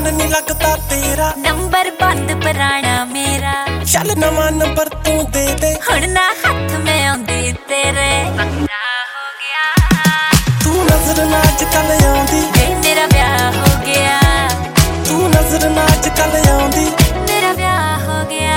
मन नहीं लगता तेरा, नंबर बंद पुराना मेरा, चल नवा नंबर तू दे दे, हुण ना हाथ में आउंदी तेरे पंगा हो गया। तू नजर ना अजकल आउंदी वे मेरा ब्याह हो गया, तू नजर ना अजकल आउंदी मेरा ब्याह हो गया।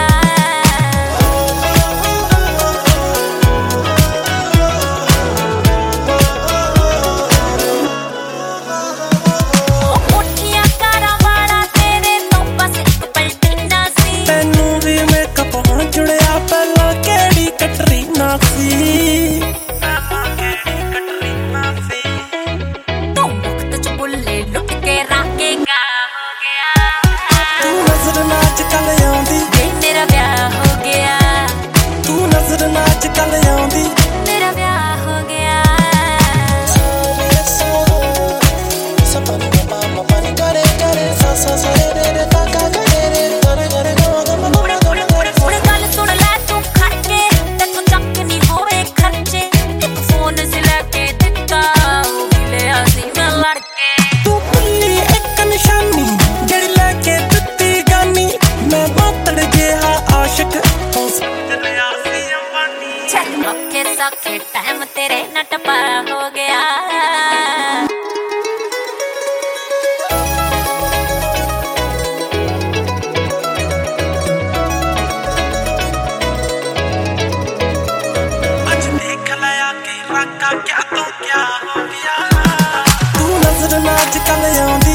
सौखे टाइम तेरे न टपा हो गया। आज देख लया के रखा क्या तो क्या हो गया, तू नजर ना अजकल आउंदी